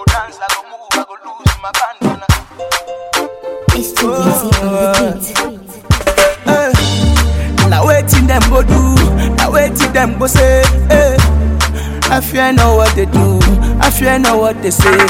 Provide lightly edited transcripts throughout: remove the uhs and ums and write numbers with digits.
go dance, I go move, I go lose my bandana. It's too easy on the beat. Now waiting them go do, now waiting them go say. I fear know what they do, I fear know what they say.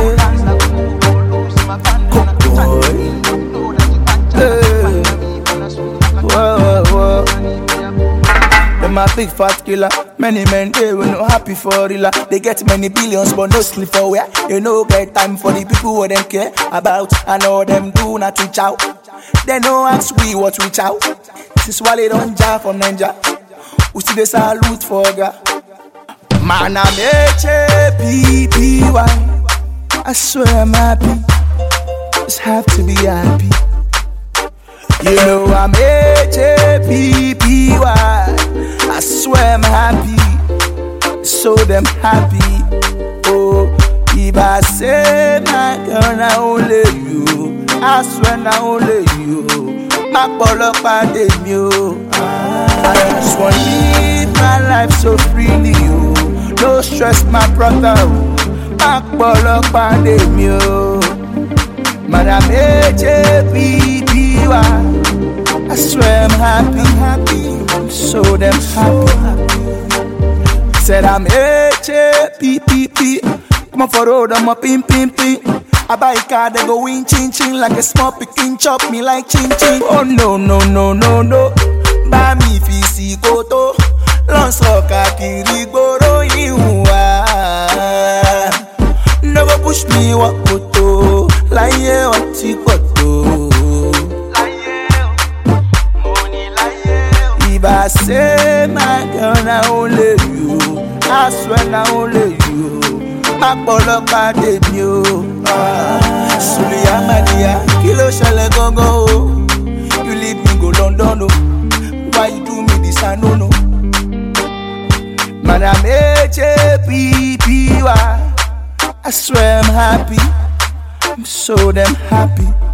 Them a big fat killer. Many men they will not happy for real. They get many billions but no sleep for where. You know get time for the people who them care about. I know them do not reach out. They no ask we what reach out. This wallet on jar from Ninja. We see the salute for God. Man I'm H-A-P-P-Y. I swear I'm happy. Just have to be happy. You know I'm H-A-P-P-Y. I swear I'm happy, so damn happy. Oh, if I say my girl, not only you, I swear not only you. My ball by the you. I just want to live my life so freely, you. No stress, my brother. My ball by the you. Man, I'm H-A-P-P-Y. I swear I'm happy, I'm so damn happy. Said I'm H-A-P-P-P. Come on for road, I'm a pim-pim-pim. I buy a car, they go in chin-chin. Like a small picking, chop me like chin-chin. Oh no, no, no, no, no. Buy me fisi koto. Lons roka kiri goro iwa. Never push me wakoto. Like wanti koto. If I say my girl, not only you, I swear not only you. My bolo by the new. Sulia Madia, kilo shale go. You leave me go London, no. Why you do me this? I don't know. Man, I'm H-A-P-P-Y. I swear I'm happy. I'm so damn happy.